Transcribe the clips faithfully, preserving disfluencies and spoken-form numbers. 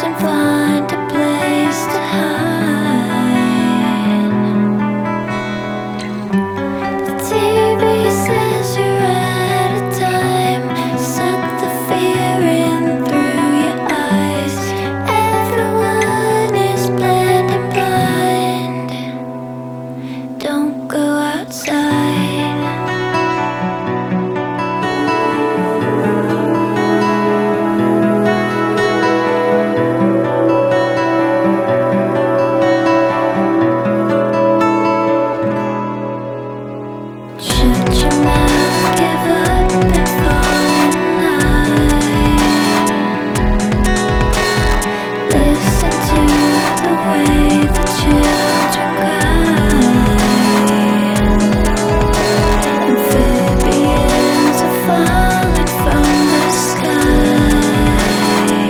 and find a place to hide. The T V says you're out of time. Suck the fear in through your eyes. Everyone is blind and blind. Don't go outside. Shut your mouth, give up and fall in line. Listen to the way the children cry. Amphibians are falling from the sky.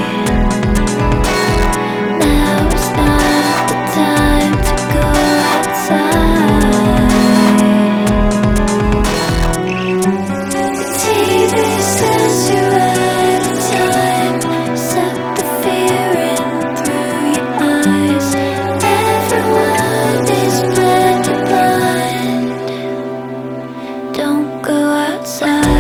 Now is not the time to go outside. T V says you're out of time. Suck the fear in through your eyes. Everyone is blind and blind. Don't go outside.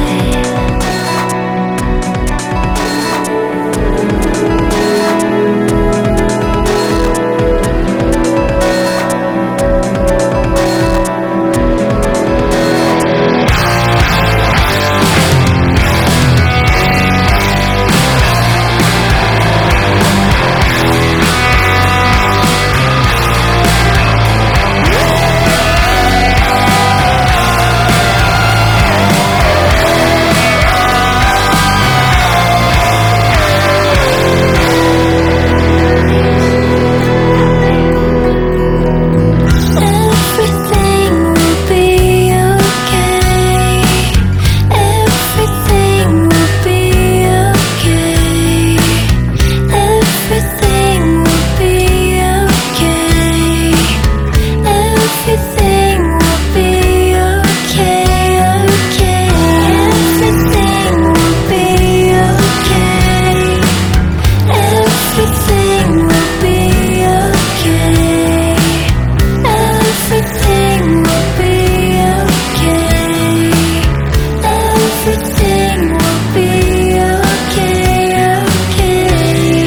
Everything will be okay. Everything will be okay. Everything will be okay. Everything will be okay, okay. Everything will be okay. Everything will be okay. Everything will be okay. Everything will be okay, okay.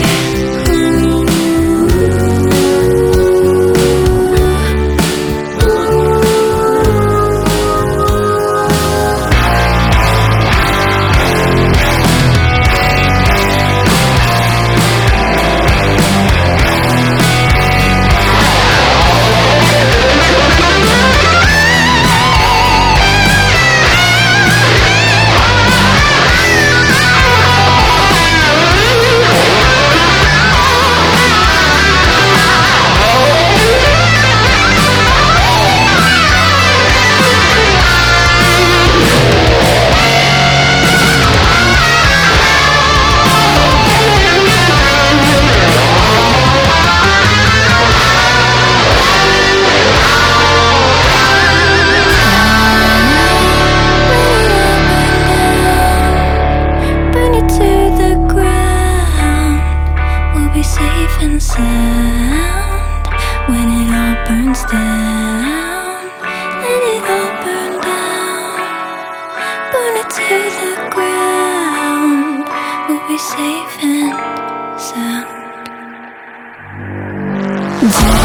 Burn it to the ground. We'll be safe and sound when it all burns down. Let it all burn down. Burn it to the ground. We'll be safe and sound.